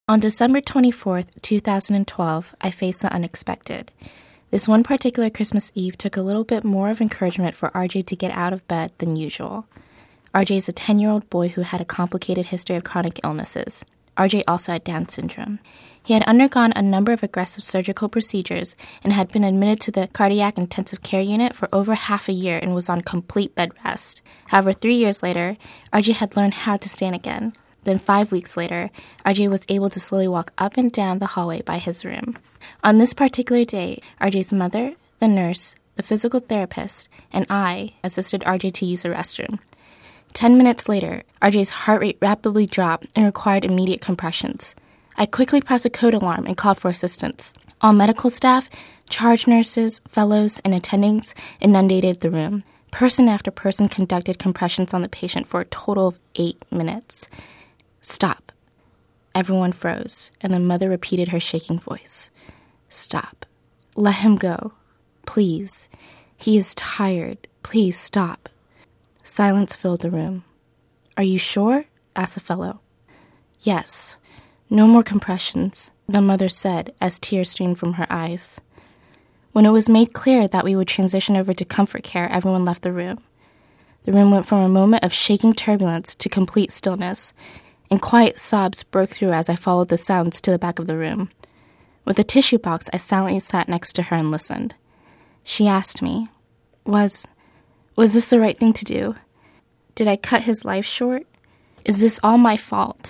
On December 24th, 2012, I faced the unexpected. This one particular Christmas Eve took a little bit more of encouragement for RJ to get out of bed than usual. RJ is a 10-year-old boy who had a complicated history of chronic illnesses. RJ also had Down syndrome. He had undergone a number of aggressive surgical procedures and had been admitted to the cardiac intensive care unit for over half a year and was on complete bed rest. However, 3 years later, RJ had learned how to stand again. Then 5 weeks later, RJ was able to slowly walk up and down the hallway by his room. On this particular day, RJ's mother, the nurse, the physical therapist, and I assisted RJ to use the restroom. 10 minutes later, RJ's heart rate rapidly dropped and required immediate compressions. I quickly pressed a code alarm and called for assistance. All medical staff, charge nurses, fellows, and attendings inundated the room. Person after person conducted compressions on the patient for a total of 8 minutes. "Stop." Everyone froze, and the mother repeated her shaking voice. "Stop. Let him go. Please. He is tired. Please stop." Silence filled the room. "Are you sure?" asked a fellow. "Yes. No more compressions," the mother said as tears streamed from her eyes. When it was made clear that we would transition over to comfort care, everyone left the room. The room went from a moment of shaking turbulence to complete stillness, and quiet sobs broke through as I followed the sounds to the back of the room. With a tissue box, I silently sat next to her and listened. She asked me, Was this the right thing to do? Did I cut his life short? Is this all my fault?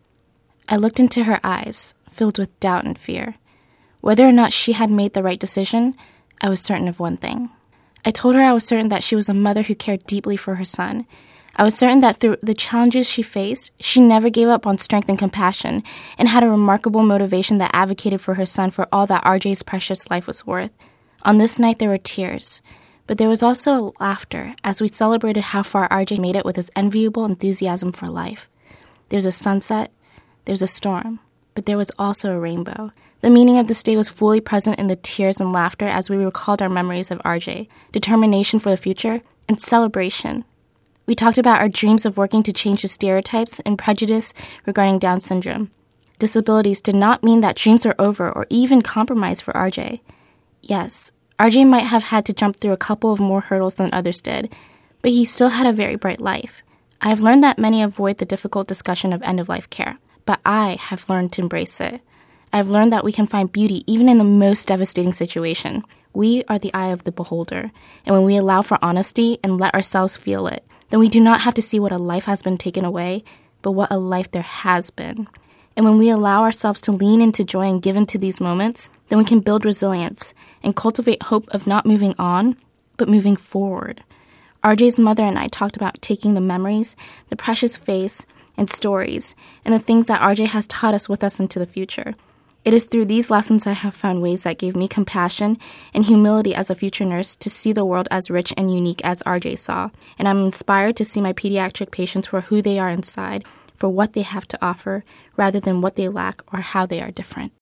I looked into her eyes, filled with doubt and fear. Whether or not she had made the right decision, I was certain of one thing. I told her I was certain that she was a mother who cared deeply for her son. I was certain that through the challenges she faced, she never gave up on strength and compassion and had a remarkable motivation that advocated for her son for all that RJ's precious life was worth. On this night, there were tears, but there was also laughter as we celebrated how far RJ made it with his enviable enthusiasm for life. There was a sunset, there was a storm, but there was also a rainbow. The meaning of this day was fully present in the tears and laughter as we recalled our memories of RJ, determination for the future, and celebration. We talked about our dreams of working to change the stereotypes and prejudice regarding Down syndrome. Disabilities did not mean that dreams are over or even compromised for RJ. Yes, RJ might have had to jump through a couple of more hurdles than others did, but he still had a very bright life. I have learned that many avoid the difficult discussion of end-of-life care, but I have learned to embrace it. I have learned that we can find beauty even in the most devastating situation. We are the eye of the beholder, and when we allow for honesty and let ourselves feel it, then we do not have to see what a life has been taken away, but what a life there has been. And when we allow ourselves to lean into joy and give into these moments, then we can build resilience and cultivate hope of not moving on, but moving forward. RJ's mother and I talked about taking the memories, the precious face, and stories, and the things that RJ has taught us with us into the future. It is through these lessons I have found ways that gave me compassion and humility as a future nurse to see the world as rich and unique as RJ saw, and I'm inspired to see my pediatric patients for who they are inside, for what they have to offer, rather than what they lack or how they are different.